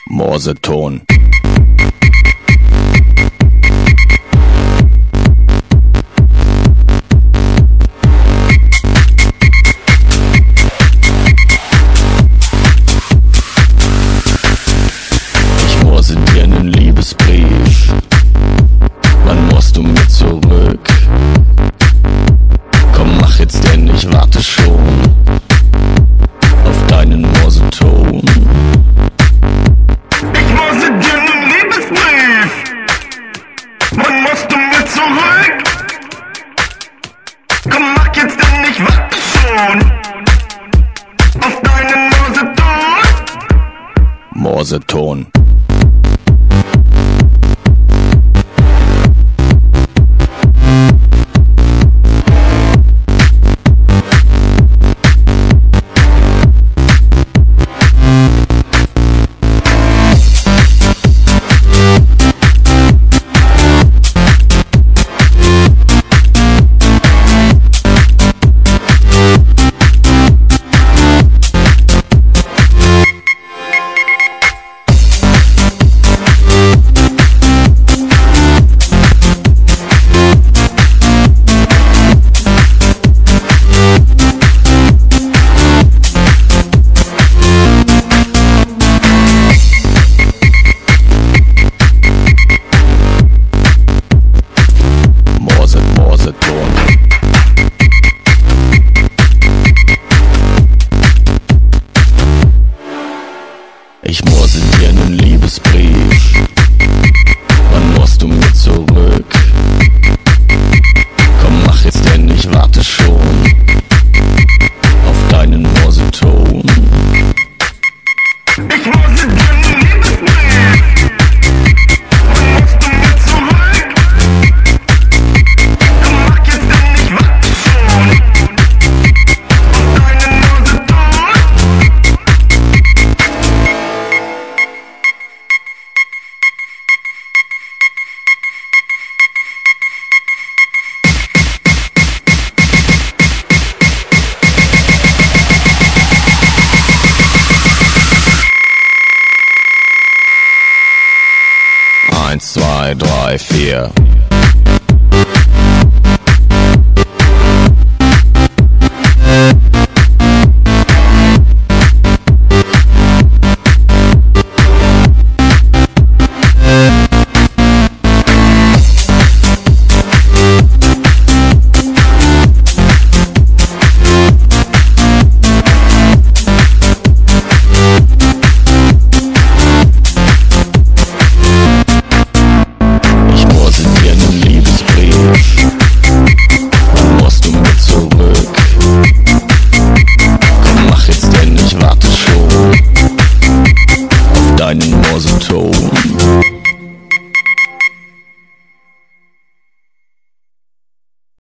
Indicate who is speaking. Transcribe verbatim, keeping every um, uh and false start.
Speaker 1: Morseton. Ich morse dir nen Liebesbrief. Wann morst du mir zurück? Komm, mach jetzt denn, ich warte schon auf deinen Morseton.
Speaker 2: Ich morse dir nen Liebesbrief. Wann musst du mir zurück? Komm, mach jetzt denn, ich warte schon auf deinen Morseton.
Speaker 1: Morseton. Ich morse dir nen Liebesbrief. Wann morst du mir zurück?